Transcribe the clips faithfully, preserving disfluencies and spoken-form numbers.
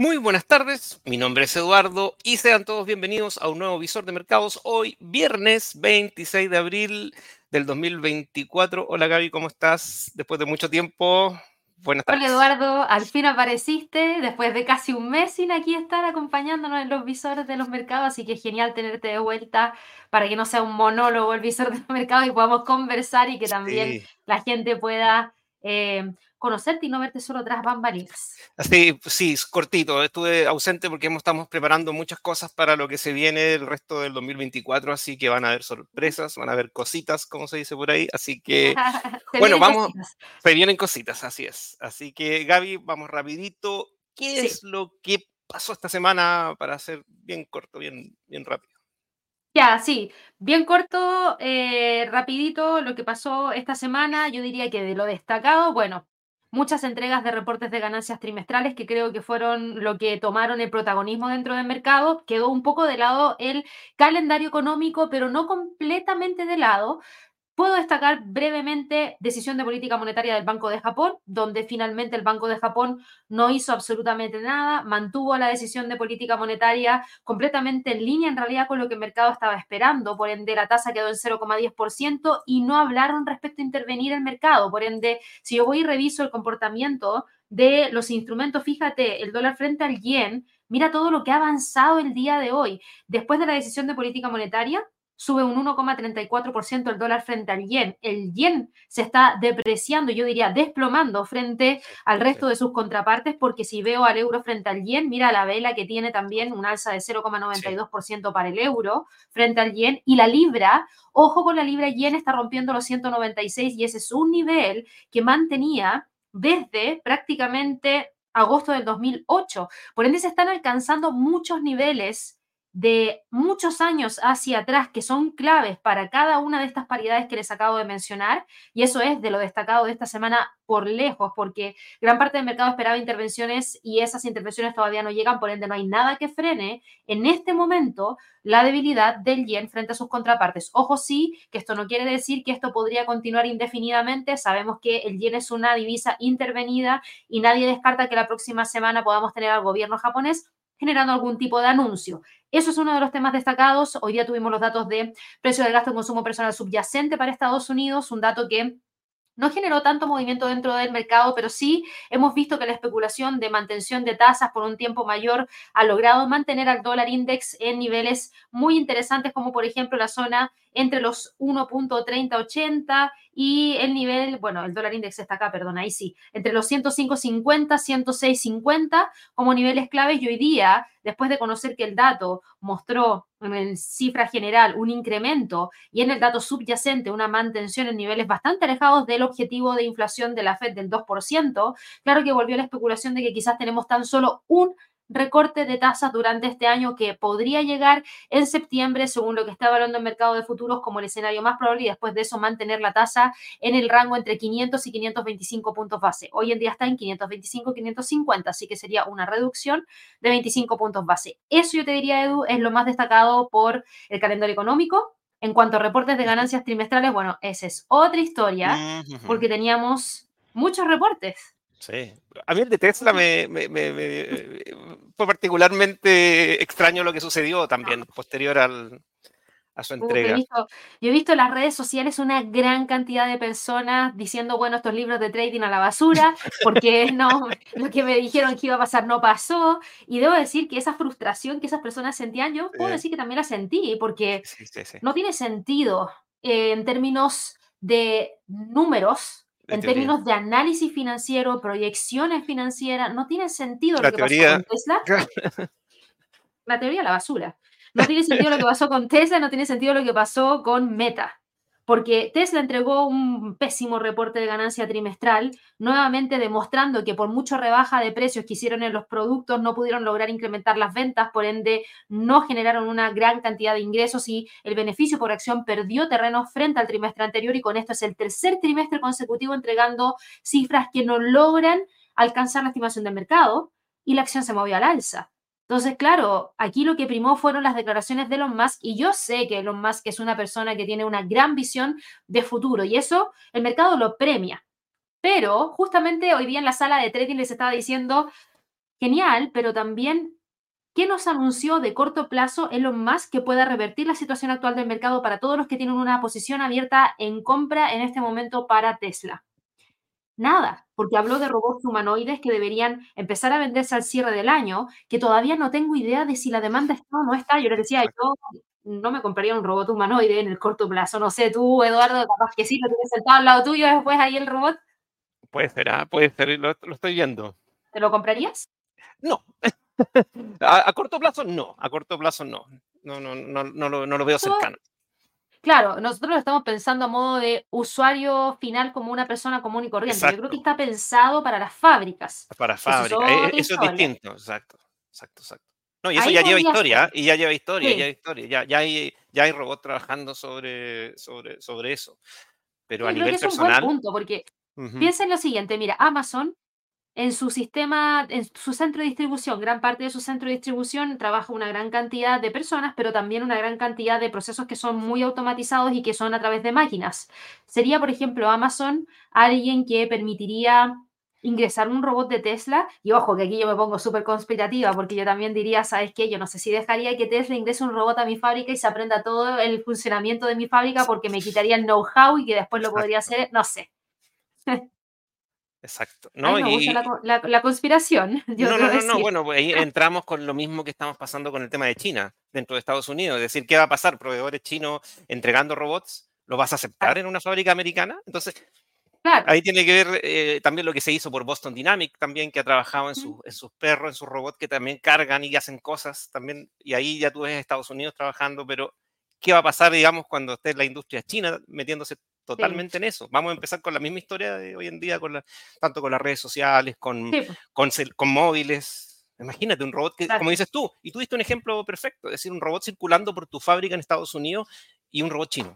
Muy buenas tardes, mi nombre es Eduardo y sean todos bienvenidos a un nuevo visor de mercados hoy, viernes veintiséis de abril del dos mil veinticuatro. Hola Gaby, ¿cómo estás? Después de mucho tiempo, buenas Hola tardes. Eduardo, al fin apareciste después de casi un mes sin aquí estar acompañándonos en los visores de los mercados, así que genial tenerte de vuelta para que no sea un monólogo el visor de los mercados y podamos conversar y que también Sí, la gente pueda eh, conocerte y no verte solo tras bambalinas. así, pues sí, es cortito. Estuve ausente porque hemos- estamos preparando muchas cosas para lo que se viene el resto del dos mil veinticuatro, así que van a haber sorpresas, van a haber cositas, como se dice por ahí. Así que, Se bueno, vienen vamos, cositas. se vienen cositas, así es. Así que Gaby, vamos rapidito. ¿Qué Sí. es lo que pasó esta semana para ser bien corto, bien, bien rápido? Ya, sí, bien corto, eh, rapidito lo que pasó esta semana, yo diría que de lo destacado, bueno, muchas entregas de reportes de ganancias trimestrales que creo que fueron lo que tomaron el protagonismo dentro del mercado, quedó un poco de lado el calendario económico, pero no completamente de lado. Puedo destacar brevemente decisión de política monetaria del Banco de Japón, donde finalmente el Banco de Japón no hizo absolutamente nada, mantuvo la decisión de política monetaria completamente en línea en realidad con lo que el mercado estaba esperando, por ende la tasa quedó en cero coma diez por ciento y no hablaron respecto a intervenir el mercado, por ende si yo voy y reviso el comportamiento de los instrumentos, fíjate, el dólar frente al yen, mira todo lo que ha avanzado el día de hoy. Después de la decisión de política monetaria, sube un uno coma treinta y cuatro por ciento el dólar frente al yen. El yen se está depreciando, yo diría desplomando frente al Sí, resto de sus contrapartes, porque si veo al euro frente al yen, mira la vela que tiene también un alza de cero coma noventa y sí, dos por ciento para el euro frente al yen, y la libra, ojo con la libra yen, está rompiendo los ciento noventa y seis y ese es un nivel que mantenía desde prácticamente agosto del dos mil ocho. Por ende se están alcanzando muchos niveles de muchos años hacia atrás que son claves para cada una de estas paridades que les acabo de mencionar, y eso es de lo destacado de esta semana por lejos, porque gran parte del mercado esperaba intervenciones y esas intervenciones todavía no llegan, por ende no hay nada que frene en este momento la debilidad del yen frente a sus contrapartes. Ojo sí, que esto no quiere decir que esto podría continuar indefinidamente, sabemos que el yen es una divisa intervenida y nadie descarta que la próxima semana podamos tener al gobierno japonés generando algún tipo de anuncio. Eso es uno de los temas destacados. Hoy día tuvimos los datos de precio del gasto en consumo personal subyacente para Estados Unidos, un dato que no generó tanto movimiento dentro del mercado, pero sí hemos visto que la especulación de mantención de tasas por un tiempo mayor ha logrado mantener al dólar index en niveles muy interesantes, como por ejemplo la zona entre los uno punto treinta ochenta y el nivel, bueno, el dólar index está acá, perdón, ahí sí, entre los ciento cinco cincuenta, ciento seis cincuenta como niveles claves, y hoy día, después de conocer que el dato mostró en cifra general un incremento y en el dato subyacente una mantención en niveles bastante alejados del objetivo de inflación de la Fed del dos por ciento, claro que volvió la especulación de que quizás tenemos tan solo un recorte de tasas durante este año que podría llegar en septiembre, según lo que está evaluando el mercado de futuros como el escenario más probable, y después de eso mantener la tasa en el rango entre quinientos y quinientos veinticinco puntos base. Hoy en día está en quinientos veinticinco, quinientos cincuenta, así que sería una reducción de veinticinco puntos base. Eso yo te diría, Edu, es lo más destacado por el calendario económico. En cuanto a reportes de ganancias trimestrales, bueno, esa es otra historia, ujú, porque teníamos muchos reportes. sí. A mí el de Tesla Muchos. me, me- me- me- fue particularmente extraño lo que sucedió también posterior al- a su Uf, he entrega. visto, yo he visto en las redes sociales una gran cantidad de personas diciendo, bueno, estos libros de trading a la basura, porque no, lo que me dijeron que iba a pasar no pasó. Y debo decir que esa frustración que esas personas sentían, yo puedo Sí, decir que también la sentí, porque sí, sí, sí. no tiene sentido eh, en términos de números, De en teoría. términos de análisis financiero, proyecciones financieras, no tiene sentido lo La que pasó teoría. con Tesla. La teoría de la basura. No tiene sentido lo que pasó con Tesla, no tiene sentido lo que pasó con Meta, porque Tesla entregó un pésimo reporte de ganancia trimestral, nuevamente demostrando que por mucho rebaja de precios que hicieron en los productos, no pudieron lograr incrementar las ventas, por ende no generaron una gran cantidad de ingresos y el beneficio por acción perdió terreno frente al trimestre anterior, y con esto es el tercer trimestre consecutivo entregando cifras que no logran alcanzar la estimación del mercado, y la acción se movió al alza. Entonces, claro, aquí lo que primó fueron las declaraciones de Elon Musk, y yo sé que Elon Musk es una persona que tiene una gran visión de futuro y eso el mercado lo premia. Pero justamente hoy día en la sala de trading les estaba diciendo, genial, pero también, ¿qué nos anunció de corto plazo Elon Musk que pueda revertir la situación actual del mercado para todos los que tienen una posición abierta en compra en este momento para Tesla? Nada, porque habló de robots humanoides que deberían empezar a venderse al cierre del año, que todavía no tengo idea de si la demanda está o no está. Yo les decía, Exacto. yo no me compraría un robot humanoide en el corto plazo. No sé, tú, Eduardo, capaz que sí, lo tienes sentado al lado tuyo después ahí el robot. Puede ser, ¿ah? Puede ser, lo, lo estoy viendo. ¿Te lo comprarías? No. A, a corto plazo, no. A corto plazo, no. No, no, no, no, lo, no lo veo Todo- cercano. Claro, nosotros lo estamos pensando a modo de usuario final como una persona común y corriente. Yo creo que Exacto. está pensado para las fábricas. Para Eso es fábrica. E- e- otra Eso es historia. distinto. Exacto. Exacto, exacto. No, y eso Ahí ya lleva podría historia, ser. ¿ah? Y ya lleva historia, ya Sí, lleva historia. Ya, ya hay, ya hay robots trabajando sobre, sobre, sobre eso. Pero a yo creo que nivel es un buen personal, punto, porque ujú, piensa en lo siguiente, mira, Amazon en su sistema, en su centro de distribución, gran parte de su centro de distribución trabaja una gran cantidad de personas, pero también una gran cantidad de procesos que son muy automatizados y que son a través de máquinas. Sería, por ejemplo, Amazon alguien que permitiría ingresar un robot de Tesla, y ojo, que aquí yo me pongo súper conspirativa, porque yo también diría, ¿sabes qué? Yo no sé si dejaría que Tesla ingrese un robot a mi fábrica y se aprenda todo el funcionamiento de mi fábrica porque me quitaría el know-how y que después lo podría exacto, hacer, no sé. exacto. A mí ¿No? me gusta la, Y, co- la- la conspiración, yo no, no, debo no, no. decir. Bueno, pues ahí entramos con lo mismo que estamos pasando con el tema de China dentro de Estados Unidos. Es decir, ¿qué va a pasar? ¿Proveedores chinos entregando robots? ¿Lo vas a aceptar Claro, en una fábrica americana? Entonces, claro. ahí tiene que ver eh, también lo que se hizo por Boston Dynamics, también que ha trabajado en, Mm, sus en sus perros, en sus robots que también cargan y hacen cosas también. Y ahí ya tú ves Estados Unidos trabajando, pero ¿qué va a pasar, digamos, cuando esté la industria china metiéndose sí, totalmente en eso? Vamos a empezar con la misma historia de hoy en día, con la, tanto con las redes sociales, con, sí, pues, con, cel- con móviles. Imagínate un robot que, como claro. dices tú, y tú diste un ejemplo perfecto, es decir, un robot circulando por tu fábrica en Estados Unidos y un robot chino.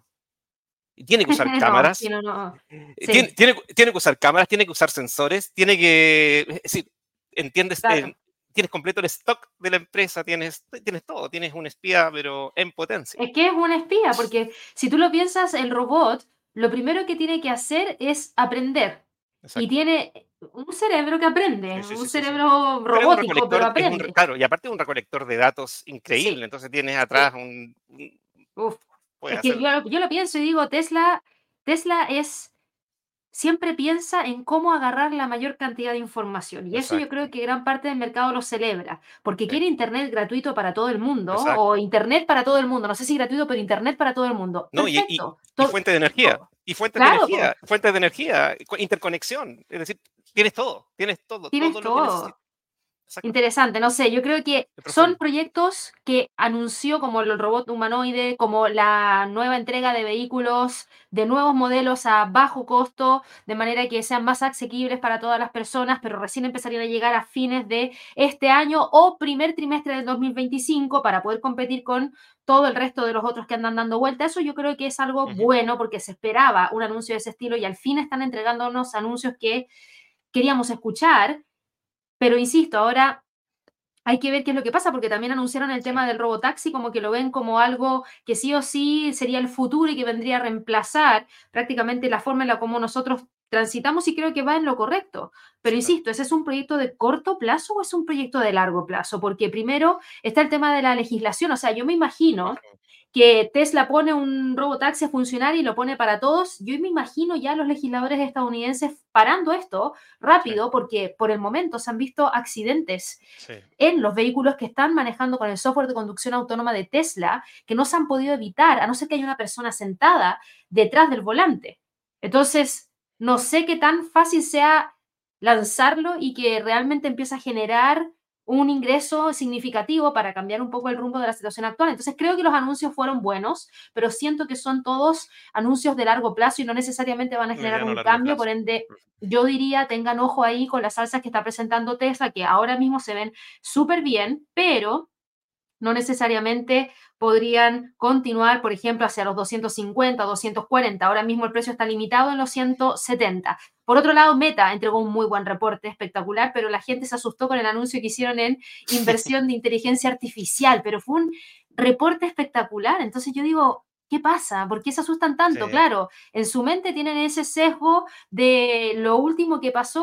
Y tiene que usar No, sí, cámaras, no, no. eh, tiene, Sí, tiene, tiene que usar cámaras, tiene que usar sensores, tiene que, es decir, entiendes, eh, claro. tienes completo el stock de la empresa, tienes, tienes todo, tienes un espía, pero en potencia. Es que es una espía, porque si tú lo piensas, el robot, lo primero que tiene que hacer es aprender. Y Exacto. tiene un cerebro que Sí, aprende, sí, un sí, sí, sí. cerebro Pero es un robótico, pero recolector, es un, aprende. claro, y aparte es un recolector de datos increíble, Sí, entonces tienes sí. atrás un, un- Uf. puede Es que hacer, yo, yo lo pienso y digo, Tesla, Tesla es siempre piensa en cómo agarrar la mayor cantidad de información. Y eso yo exacto, creo que gran parte del mercado lo celebra, porque sí, quiere Internet gratuito para todo el mundo, o exacto. Internet para todo el mundo. No sé si gratuito, pero Internet para todo el mundo. No, y, y, Perfecto. y To- fuente de energía, to- y fuentes de claro, po, energía, fuentes de energía, co- interconexión, es decir, tienes todo, tienes todo, tienes todo lo que todo. necesitas. Exacto. Interesante, no sé, yo creo que Es son profundo. proyectos que anunció como el robot humanoide, como la nueva entrega de vehículos, de nuevos modelos a bajo costo, de manera que sean más asequibles para todas las personas, pero recién empezarían a llegar a fines de este año o primer trimestre del dos mil veinticinco para poder competir con todo el resto de los otros que andan dando vuelta. Eso yo creo que es algo Ujú. bueno porque se esperaba un anuncio de ese estilo y al fin están entregándonos anuncios que queríamos escuchar. Pero insisto, ahora hay que ver qué es lo que pasa, porque también anunciaron el Sí, tema del robotaxi, como que lo ven como algo que sí o sí sería el futuro y que vendría a reemplazar prácticamente la forma en la como nosotros transitamos y creo que va en lo correcto. Pero claro. insisto, ¿ese es un proyecto de corto plazo o es un proyecto de largo plazo? Porque primero está el tema de la legislación, o sea, yo me imagino Ujú. que Tesla pone un robotaxi a funcionar y lo pone para todos. Yo me imagino ya los legisladores estadounidenses parando esto Sí, rápido porque por el momento se han visto accidentes sí. en los vehículos que están manejando con el software de conducción autónoma de Tesla que no se han podido evitar, a no ser que haya una persona sentada detrás del volante. Entonces, no sé qué tan fácil sea lanzarlo y que realmente empiece a generar un ingreso significativo para cambiar un poco el rumbo de la situación actual. Entonces, creo que los anuncios fueron buenos, pero siento que son todos anuncios de largo plazo y no necesariamente van a generar Mediano a un largo cambio, por plazo. ende, Ujú. yo diría, tengan ojo ahí con las salsas que está presentando Tesla, que ahora mismo se ven súper bien, pero no necesariamente podrían continuar, por ejemplo, hacia los doscientos cincuenta, doscientos cuarenta. Ahora mismo el precio está limitado en los ciento setenta. Por otro lado, Meta entregó un muy buen reporte, espectacular, pero la gente se asustó con el anuncio que hicieron en inversión de inteligencia artificial, pero fue un reporte espectacular. Entonces yo digo, ¿qué pasa? ¿Por qué se asustan Sí, tanto? Claro, en su mente tienen ese sesgo de lo último que pasó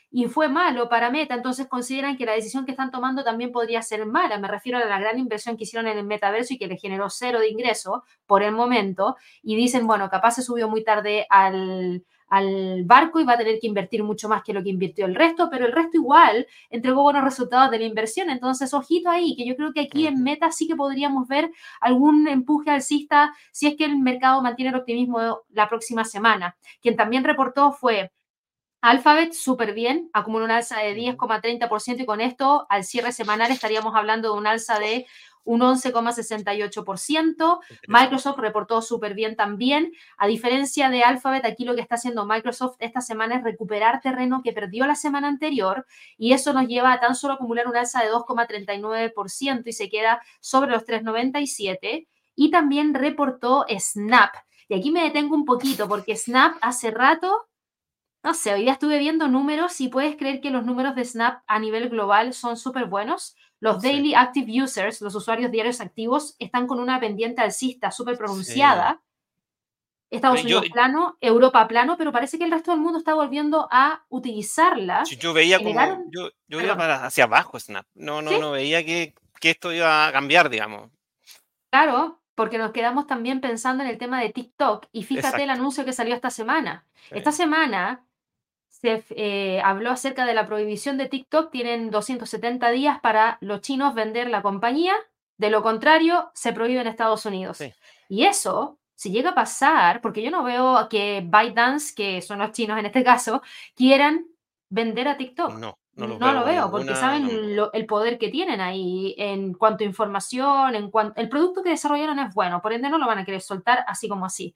y fue malo para Meta, entonces consideran que la decisión que están tomando también podría ser mala. Me refiero a la gran inversión que hicieron en el metaverso y que le generó cero de ingreso por el momento, y dicen, bueno, capaz se subió muy tarde al, al barco y va a tener que invertir mucho más que lo que invirtió el resto, pero el resto igual entregó buenos resultados de la inversión. Entonces, ojito ahí, que yo creo que aquí en Ujú. Meta sí que podríamos ver algún empuje alcista si es que el mercado mantiene el optimismo la próxima semana. Quien también reportó fue Alphabet, súper bien, acumula un alza de diez Ujú. coma treinta por ciento y con esto al cierre semanal estaríamos hablando de un alza de un once coma sesenta y ocho por ciento. Interesante. Microsoft reportó súper bien también. A diferencia de Alphabet, aquí lo que está haciendo Microsoft esta semana es recuperar terreno que perdió la semana anterior, y eso nos lleva a tan solo acumular un alza de dos coma treinta y nueve por ciento y se queda sobre los tres coma noventa y siete. Y también reportó Snap. Y aquí me detengo un poquito porque Snap hace rato, no sé, hoy día estuve viendo números y puedes creer que los números de Snap a nivel global son súper buenos. Los Sí, daily active users, los usuarios diarios activos, están con una pendiente alcista súper sí. pronunciada. Estados Yo, Unidos plano, Europa plano, pero parece que el resto del mundo está volviendo a utilizarla. yo veía como, Generaron, yo, yo iba perdón, para hacia abajo Snap. No, sí, no, no veía que, que esto iba a cambiar, digamos. claro, porque nos quedamos también pensando en el tema de TikTok y fíjate el Exacto. anuncio que salió esta semana. Esta Sí, semana se eh, habló acerca de la prohibición de TikTok. Tienen doscientos setenta días para los chinos vender la compañía. De lo contrario, se prohíbe en Estados Unidos. sí. Y eso, si llega a pasar, porque yo no veo que ByteDance, que son los chinos en este caso, quieran vender a TikTok. No, no los No veo lo con veo, porque ninguna. No. saben lo- el poder que tienen ahí en cuanto a información, en cuanto el producto que desarrollaron es bueno, por ende no lo van a querer soltar así como así.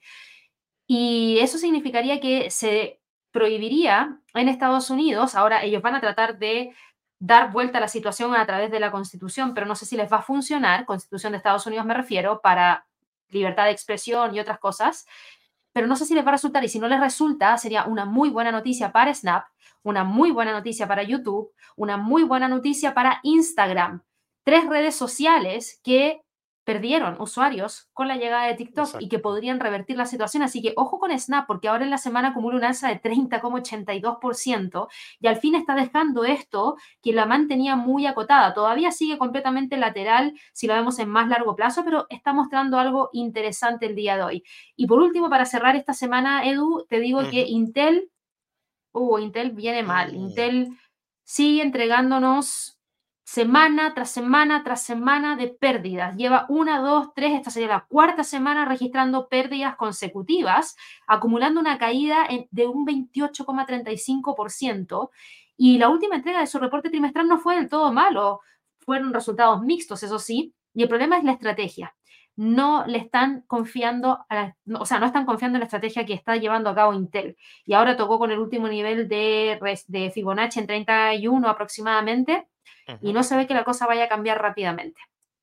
Y eso significaría que se prohibiría en Estados Unidos. Ahora ellos van a tratar de dar vuelta a la situación a través de la Constitución, pero no sé si les va a funcionar, Constitución de Estados Unidos me refiero, para libertad de expresión y otras cosas, pero no sé si les va a resultar, y si no les resulta, sería una muy buena noticia para Snap, una muy buena noticia para YouTube, una muy buena noticia para Instagram. Tres redes sociales que perdieron usuarios con la llegada de TikTok y que Exacto. podrían revertir la situación. Así que ojo con Snap, porque ahora en la semana acumula un alza de treinta coma ochenta y dos por ciento y al fin está dejando esto que la mantenía muy acotada. Todavía sigue completamente lateral si lo vemos en más largo plazo, pero está mostrando algo interesante el día de hoy. Y por último, para cerrar esta semana, Edu, te digo que Ujú. Intel, uh, Intel viene mal. Mm, Intel sigue entregándonos semana tras semana tras semana de pérdidas. Lleva una, dos, tres, esta sería la cuarta semana registrando pérdidas consecutivas, acumulando una caída en- de un veintiocho coma treinta y cinco por ciento. Y la última entrega de su reporte trimestral no fue del todo malo, fueron resultados mixtos, eso sí, y el problema es la estrategia. No le están confiando, a la- no, o sea, no están confiando en la estrategia que está llevando a cabo Intel. Y ahora tocó con el último nivel de, res- de Fibonacci en treinta y uno aproximadamente, y ujú. no se ve que la cosa vaya a cambiar rápidamente.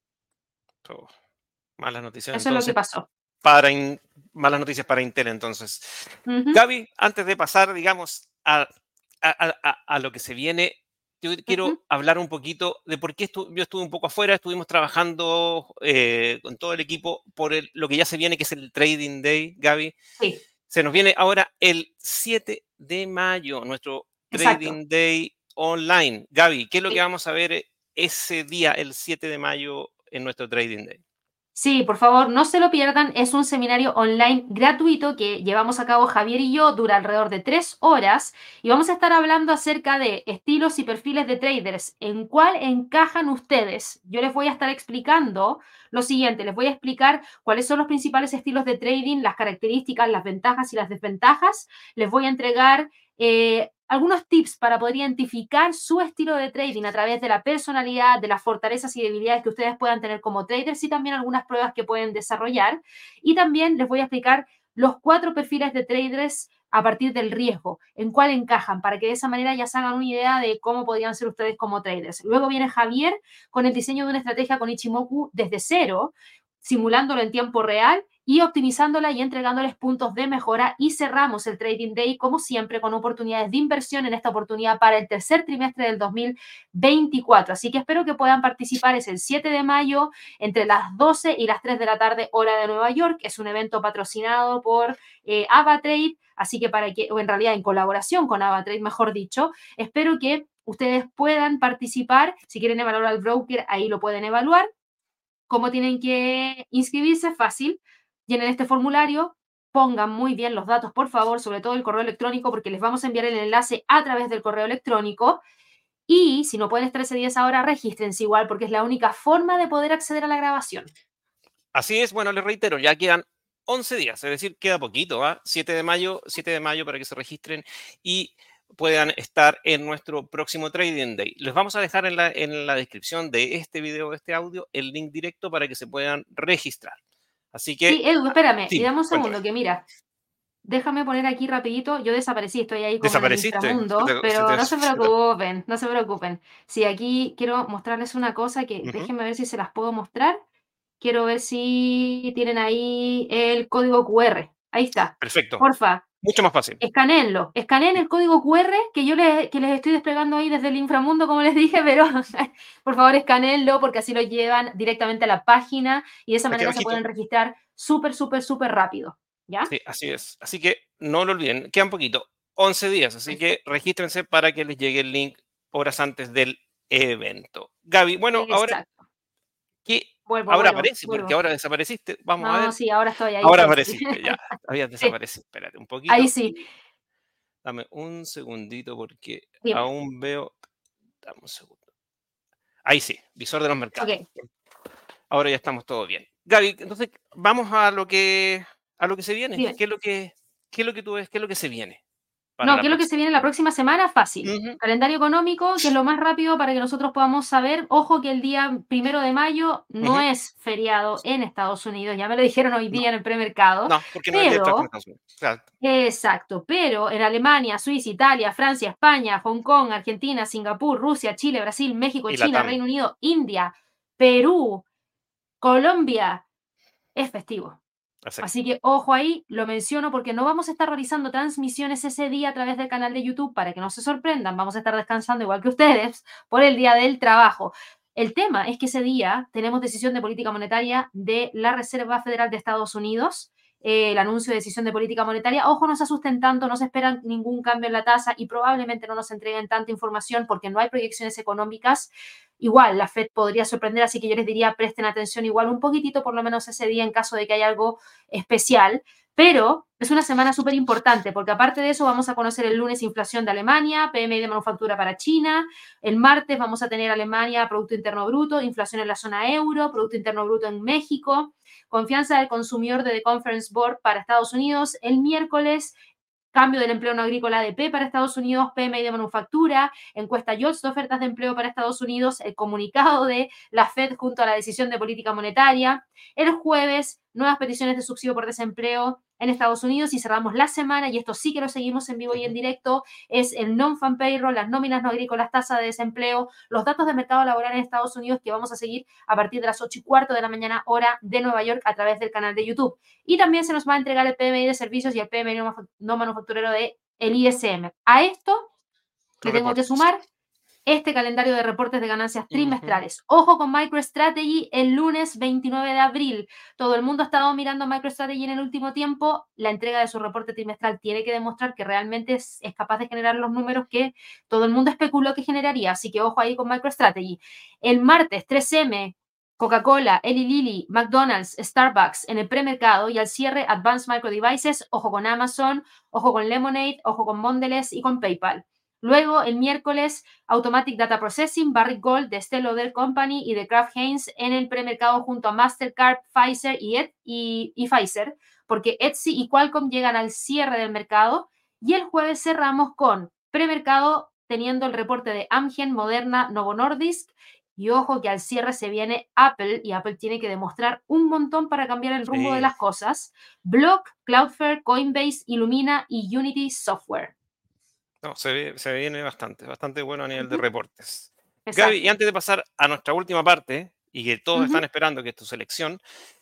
Oh, malas noticias Eso es lo que entonces pasó. para In- malas noticias para Intel entonces. Ujú, Gaby, antes de pasar, digamos, a, a- a- a- a lo que se viene, yo ujú. quiero hablar un poquito de por qué estu- yo estuve un poco afuera, estuvimos trabajando eh, con todo el equipo por el- lo que ya se viene, que es el Trading Day, Gaby. Sí, Se nos viene ahora el siete de mayo, nuestro exacto. Trading Day online. Gaby, ¿qué es lo que Sí. vamos a ver ese día, el siete de mayo, en nuestro Trading Day? Sí, por favor, no se lo pierdan. Es un seminario online gratuito que llevamos a cabo Javier y yo, dura alrededor de tres horas y vamos a estar hablando acerca de estilos y perfiles de traders, en cuál encajan ustedes. Yo les voy a estar explicando lo siguiente, les voy a explicar cuáles son los principales estilos de trading, las características, las ventajas y las desventajas. Les voy a entregar eh, algunos tips para poder identificar su estilo de trading a través de la personalidad, de las fortalezas y debilidades que ustedes puedan tener como traders y también algunas pruebas que pueden desarrollar. Y también les voy a explicar los cuatro perfiles de traders a partir del riesgo, en cuál encajan, para que de esa manera ya se hagan una idea de cómo podrían ser ustedes como traders. Luego viene Javier con el diseño de una estrategia con Ichimoku desde cero, simulándolo en tiempo real y optimizándola y entregándoles puntos de mejora. Y cerramos el Trading Day, como siempre, con oportunidades de inversión en esta oportunidad para el tercer trimestre del dos mil veinticuatro. Así que espero que puedan participar. Es el siete de mayo entre las doce y las tres de la tarde, hora de Nueva York. Es un evento patrocinado por eh, AvaTrade, así que para que, o en realidad en colaboración con AvaTrade, mejor dicho. Espero que ustedes puedan participar. Si quieren evaluar al broker, ahí lo pueden evaluar. ¿Cómo tienen que inscribirse? Fácil. Llenen este formulario, pongan muy bien los datos, por favor, sobre todo el correo electrónico, porque les vamos a enviar el enlace a través del correo electrónico. Y si no pueden estar ese día a esa hora, regístrense igual, porque es la única forma de poder acceder a la grabación. Así es, bueno, les reitero, ya quedan once días, es decir, queda poquito, ¿ah? siete de mayo, siete de mayo para que se registren y puedan estar en nuestro próximo Trading Day. Les vamos a dejar en la, en la descripción de este video, de este audio, el link directo para que se puedan registrar. Así que... Sí, Edu, espérame, y Sí, dame un cuéntame. segundo, que mira, déjame poner aquí rapidito, yo desaparecí, estoy ahí como en el ¿Desapareciste? Se inframundo, te- se pero te- no se se te- preocupen, no se preocupen. Sí, aquí quiero mostrarles una cosa que Ujú. déjenme ver si se las puedo mostrar. Quiero ver si tienen ahí el código Q R. Ahí está. Perfecto. Porfa, Mucho más fácil. escaneenlo. Escaneen el código Q R que yo les, que les estoy desplegando ahí desde el inframundo, como les dije, pero por favor escaneenlo porque así lo llevan directamente a la página y de esa Aquí manera se abajito. pueden registrar súper, súper, súper rápido. ¿Ya? Sí, así es. Así que no lo olviden, quedan poquito, once días, así que Perfecto. regístrense para que les llegue el link horas antes del evento. Gaby, bueno, ahora Exacto. que Vuelvo, ahora vuelvo, aparece, porque vuelvo. ahora desapareciste. Vamos a No, ver. sí, ahora estoy, ahí Ahora estoy, sí. apareciste, ya. Habías Sí, desaparecido. Espérate un ahí poquito. sí. Dame un segundito porque Dime. aún veo. Dame un segundo. Ahí sí, visor de los mercados. Ok, Ahora ya estamos todo bien. Gaby, entonces vamos a lo que a lo que se viene. dime. ¿Qué es lo que, qué es lo que tú ves? ¿Qué es lo que se viene para No, la ¿qué es lo que se próxima viene la semana? próxima semana? Fácil. Ujú. Calendario económico, que es lo más rápido para que nosotros podamos saber. Ojo que el día primero de mayo no Ujú. es feriado en Estados Unidos, ya me lo dijeron hoy No, día en el premercado, no, porque no es el día del trabajo en pero, Estados Unidos. Claro. exacto, pero en Alemania, Suiza, Italia, Francia, España, Hong Kong, Argentina, Singapur, Rusia, Chile, Brasil, México, Y la China, T A M. Reino Unido, India, Perú, Colombia, es festivo. Exacto. Así que ojo ahí, lo menciono porque no vamos a estar realizando transmisiones ese día a través del canal de YouTube para que no se sorprendan. Vamos a estar descansando igual que ustedes por el día del trabajo. El tema es que ese día tenemos decisión de política monetaria de la Reserva Federal de Estados Unidos, eh, el anuncio de decisión de política monetaria. Ojo, no se asusten tanto, no se esperan ningún cambio en la tasa y probablemente no nos entreguen tanta información porque no hay proyecciones económicas. Igual, la Fed podría sorprender, así que yo les diría presten atención igual un poquitito, por lo menos ese día, en caso de que haya algo especial, pero es una semana súper importante porque aparte de eso vamos a conocer el lunes inflación de Alemania, P M I de manufactura para China, el martes vamos a tener Alemania, Producto Interno Bruto, inflación en la zona euro, Producto Interno Bruto en México, confianza del consumidor de The Conference Board para Estados Unidos, el miércoles cambio del empleo no agrícola A D P para Estados Unidos, P M I de manufactura, encuesta Jobs de ofertas de empleo para Estados Unidos, el comunicado de la Fed junto a la decisión de política monetaria. El jueves, nuevas peticiones de subsidio por desempleo en Estados Unidos y cerramos la semana, y esto sí que lo seguimos en vivo y en Ujú. directo, es el non-farm payroll, las nóminas no agrícolas, tasa de desempleo, los datos de mercado laboral en Estados Unidos que vamos a seguir a partir de las ocho y cuarto de la mañana, hora de Nueva York, a través del canal de YouTube. Y también se nos va a entregar el P M I de servicios y el P M I no manufacturero de el I S M. A esto le Los tengo que reportes. sumar este calendario de reportes de ganancias Ujú. trimestrales. Ojo con MicroStrategy el lunes veintinueve de abril. Todo el mundo ha estado mirando MicroStrategy en el último tiempo. La entrega de su reporte trimestral tiene que demostrar que realmente es, es capaz de generar los números que todo el mundo especuló que generaría. Así que ojo ahí con MicroStrategy. El martes tres eme, Coca-Cola, Eli Lilly, McDonald's, Starbucks en el premercado, y al cierre Advanced Micro Devices, ojo con Amazon, ojo con Lemonade, ojo con Mondelez y con PayPal. Luego, el miércoles, Automatic Data Processing, Barrick Gold, de Estée Lauder Company y de Kraft Heinz en el premercado junto a Mastercard, Pfizer y, Ed, y, y Pfizer, porque Etsy y Qualcomm llegan al cierre del mercado. Y el jueves cerramos con premercado teniendo el reporte de Amgen, Moderna, Novo Nordisk. Y ojo que al cierre se viene Apple, y Apple tiene que demostrar un montón para cambiar el rumbo de Sí. las cosas. Block, Cloudflare, Coinbase, Illumina y Unity Software. No, se, ve- se viene bastante, bastante bueno a nivel de Ujú, reportes. Gaby, y exacto. antes de pasar a nuestra última parte, y que todos están Ujú. esperando, que es tu selección,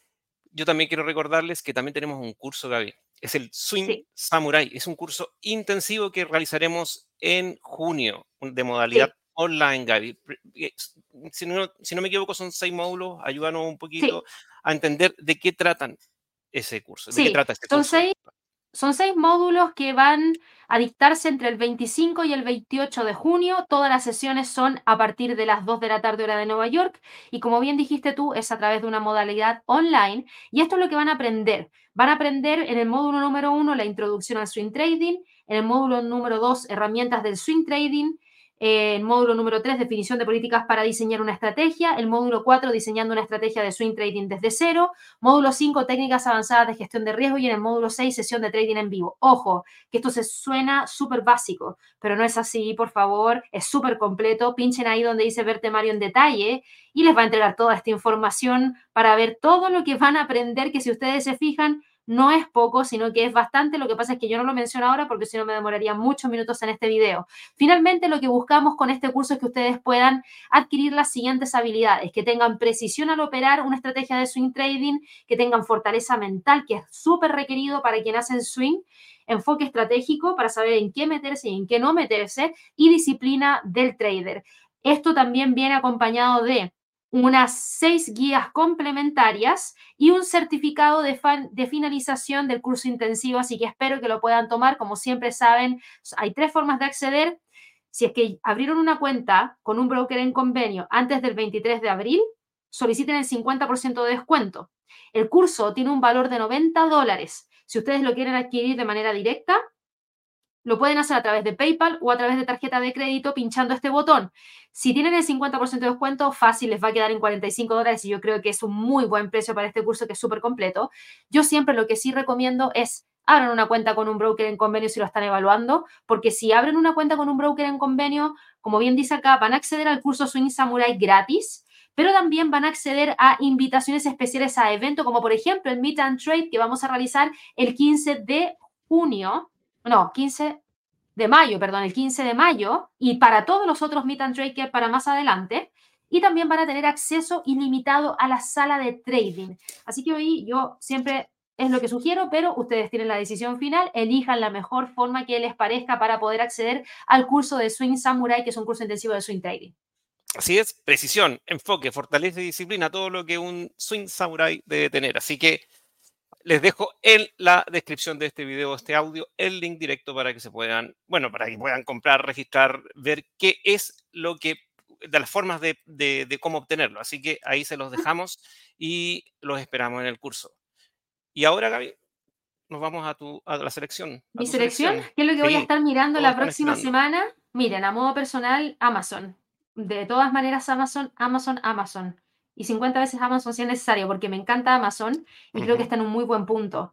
yo también quiero recordarles que también tenemos un curso, Gaby. Es el Swing Sí, Samurai. Es un curso intensivo que realizaremos en junio, de modalidad sí, online, Gaby. Pr- eh, s- Si no, si no me equivoco, son seis módulos. Ayúdanos un poquito sí, a entender de qué tratan ese curso, de qué sí. trata este Son curso. seis Son seis módulos que van a dictarse entre el veinticinco y el veintiocho de junio. Todas las sesiones son a partir de las dos de la tarde hora de Nueva York. Y como bien dijiste tú, es a través de una modalidad online. Y esto es lo que van a aprender. Van a aprender en el módulo número uno la introducción al swing trading. En el módulo número dos, herramientas del swing trading. Eh, el módulo número tres, definición de políticas para diseñar una estrategia. El módulo cuatro, diseñando una estrategia de swing trading desde cero. Módulo cinco, técnicas avanzadas de gestión de riesgo. Y en el módulo seis, sesión de trading en vivo. Ojo, que esto se suena súper básico, pero no es así, por favor. Es súper completo. Pinchen ahí donde dice ver temario en detalle y les va a entregar toda esta información para ver todo lo que van a aprender, que si ustedes se fijan, no es poco, sino que es bastante. Lo que pasa es que yo no lo menciono ahora porque si no me demoraría muchos minutos en este video. Finalmente, lo que buscamos con este curso es que ustedes puedan adquirir las siguientes habilidades: que tengan precisión al operar una estrategia de swing trading, que tengan fortaleza mental, que es súper requerido para quien hace swing, enfoque estratégico para saber en qué meterse y en qué no meterse, y disciplina del trader. Esto también viene acompañado de unas seis guías complementarias y un certificado de, fan, de finalización del curso intensivo, así que espero que lo puedan tomar. Como siempre saben, hay tres formas de acceder. Si es que abrieron una cuenta con un broker en convenio antes del veintitrés de abril, soliciten el cincuenta por ciento de descuento. El curso tiene un valor de noventa dólares. Si ustedes lo quieren adquirir de manera directa, lo pueden hacer a través de PayPal o a través de tarjeta de crédito pinchando este botón. Si tienen el cincuenta por ciento de descuento, fácil, les va a quedar en cuarenta y cinco dólares y yo creo que es un muy buen precio para este curso que es súper completo. Yo siempre lo que sí recomiendo es abran una cuenta con un broker en convenio si lo están evaluando, porque si abren una cuenta con un broker en convenio, como bien dice acá, van a acceder al curso Swing Samurai gratis, pero también van a acceder a invitaciones especiales a eventos, como por ejemplo el Meet and Trade que vamos a realizar el quince de junio, no, quince de mayo, perdón, el quince de mayo, y para todos los otros Meet and Trade que para más adelante. Y también van a tener acceso ilimitado a la sala de trading. Así que hoy yo siempre es lo que sugiero, pero ustedes tienen la decisión final. Elijan la mejor forma que les parezca para poder acceder al curso de Swing Samurai, que es un curso intensivo de Swing Trading. Así es, precisión, enfoque, fortaleza y disciplina, todo lo que un Swing Samurai debe tener. Así que les dejo en la descripción de este video, este audio, el link directo para que se puedan, bueno, para que puedan comprar, registrar, ver qué es lo que, de las formas de, de, de cómo obtenerlo. Así que ahí se los dejamos y los esperamos en el curso. Y ahora, Gaby, nos vamos a tu, a la selección, a Mi tu selección, selección. ¿qué es lo que voy a Sí, estar mirando todos la están próxima esperando. semana? Miren, a modo personal, Amazon. De todas maneras, Amazon, Amazon, Amazon. Y cincuenta veces Amazon si es necesario, porque me encanta Amazon y creo que Ujú. está en un muy buen punto.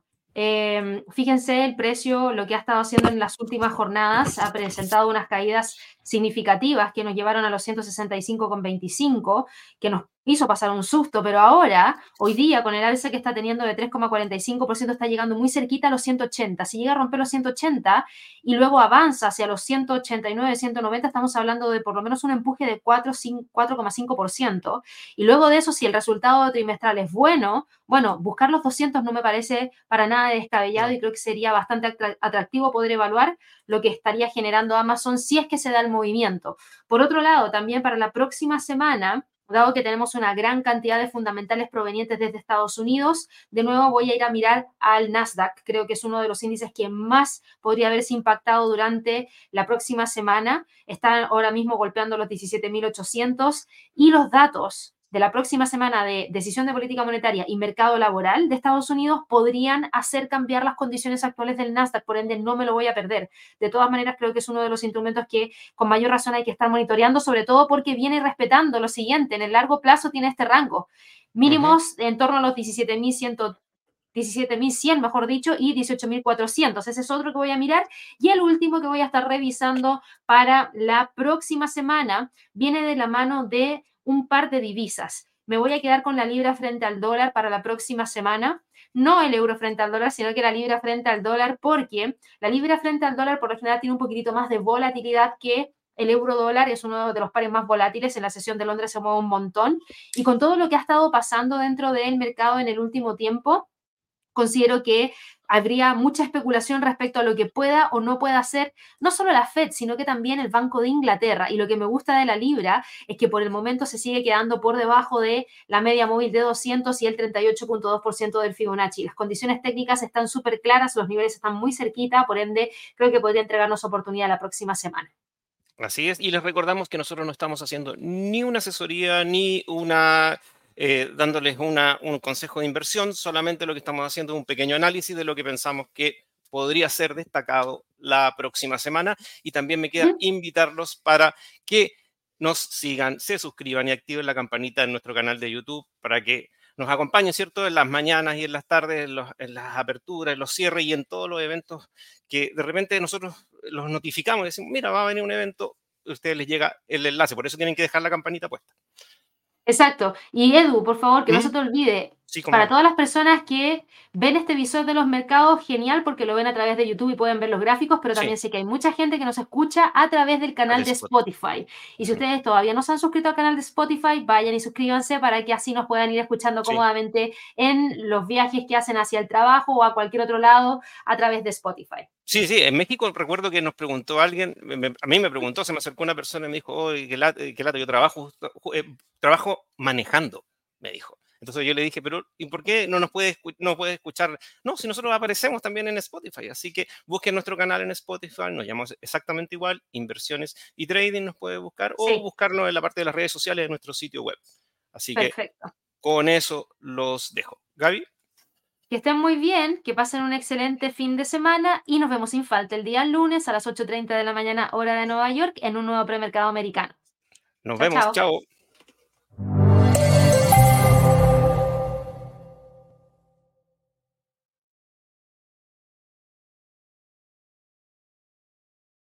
Eh, fíjense el precio, lo que ha estado haciendo en las últimas jornadas, ha presentado unas caídas significativas que nos llevaron a los ciento sesenta y cinco con veinticinco, que nos hizo pasar un susto, pero ahora, hoy día, con el alza que está teniendo de tres coma cuarenta y cinco por ciento, está llegando muy cerquita a los ciento ochenta. Si llega a romper los ciento ochenta y luego avanza hacia los ciento ochenta y nueve, ciento noventa, estamos hablando de por lo menos un empuje de cuatro coma cinco por ciento. Y luego de eso, si el resultado trimestral es bueno, bueno, buscar los doscientos no me parece para nada descabellado No. y creo que sería bastante atractivo poder evaluar lo que estaría generando Amazon si es que se da el movimiento. Por otro lado, también para la próxima semana, dado que tenemos una gran cantidad de fundamentales provenientes desde Estados Unidos, de nuevo voy a ir a mirar al Nasdaq. Creo que es uno de los índices que más podría haberse impactado durante la próxima semana. Está ahora mismo golpeando los diecisiete mil ochocientos y los datos de la próxima semana de decisión de política monetaria y mercado laboral de Estados Unidos podrían hacer cambiar las condiciones actuales del Nasdaq, por ende no me lo voy a perder. De todas maneras, creo que es uno de los instrumentos que con mayor razón hay que estar monitoreando, sobre todo porque viene respetando lo siguiente: en el largo plazo tiene este rango, Ujú. mínimos en torno a los diecisiete mil cien, diecisiete mil cien, mejor dicho, y dieciocho mil cuatrocientos. Ese es otro que voy a mirar. Y el último que voy a estar revisando para la próxima semana viene de la mano de un par de divisas. Me voy a quedar con la libra frente al dólar para la próxima semana. No el euro frente al dólar, sino que la libra frente al dólar, porque la libra frente al dólar por lo general tiene un poquitito más de volatilidad que el euro dólar es uno de los pares más volátiles, en la sesión de Londres se mueve un montón, y con todo lo que ha estado pasando dentro del mercado en el último tiempo, considero que habría mucha especulación respecto a lo que pueda o no pueda hacer no solo la Fed, sino que también el Banco de Inglaterra. Y lo que me gusta de la libra es que por el momento se sigue quedando por debajo de la media móvil de doscientos y el treinta y ocho punto dos por ciento del Fibonacci. Las condiciones técnicas están súper claras, los niveles están muy cerquita, por ende creo que podría entregarnos oportunidad la próxima semana. Así es, y les recordamos que nosotros no estamos haciendo ni una asesoría ni una eh, dándoles una, un consejo de inversión, solamente lo que estamos haciendo es un pequeño análisis de lo que pensamos que podría ser destacado la próxima semana, y también me queda invitarlos para que nos sigan, se suscriban y activen la campanita en nuestro canal de YouTube para que nos acompañen, ¿cierto? En las mañanas y en las tardes, en, los, en las aperturas, en los cierres y en todos los eventos que de repente nosotros los notificamos y decimos, mira, va a venir un evento, a ustedes les llega el enlace, por eso tienen que dejar la campanita puesta. Exacto. Y Edu, por favor, que no ¿Mm? se te olvide, Sí, cómo para no. todas las personas que ven este visor de los mercados, genial, porque lo ven a través de YouTube y pueden ver los gráficos, pero Sí, también sé que hay mucha gente que nos escucha a través del a canal de Despot. Spotify. Y si Ujú. ustedes todavía no se han suscrito al canal de Spotify, vayan y suscríbanse para que así nos puedan ir escuchando Sí. cómodamente en los viajes que hacen hacia el trabajo o a cualquier otro lado a través de Spotify. Sí, sí, en México recuerdo que nos preguntó alguien, me- me- a mí me preguntó, se me acercó una persona y me dijo, oye, qué lata, qué lata, yo trabajo, justo- ju- eh, trabajo manejando, me dijo. Entonces yo le dije, pero ¿y por qué no nos puede, escu- no puede escuchar? No, si nosotros aparecemos también en Spotify, así que busquen nuestro canal en Spotify, nos llamamos exactamente igual, Inversiones y Trading nos puede buscar, o Sí, buscarnos en la parte de las redes sociales de nuestro sitio web. Así que perfecto. con eso los dejo. Gaby, Que estén muy bien, que pasen un excelente fin de semana y nos vemos sin falta el día lunes a las ocho treinta de la mañana hora de Nueva York en un nuevo premercado americano. nos Chao, vemos, chao. chao.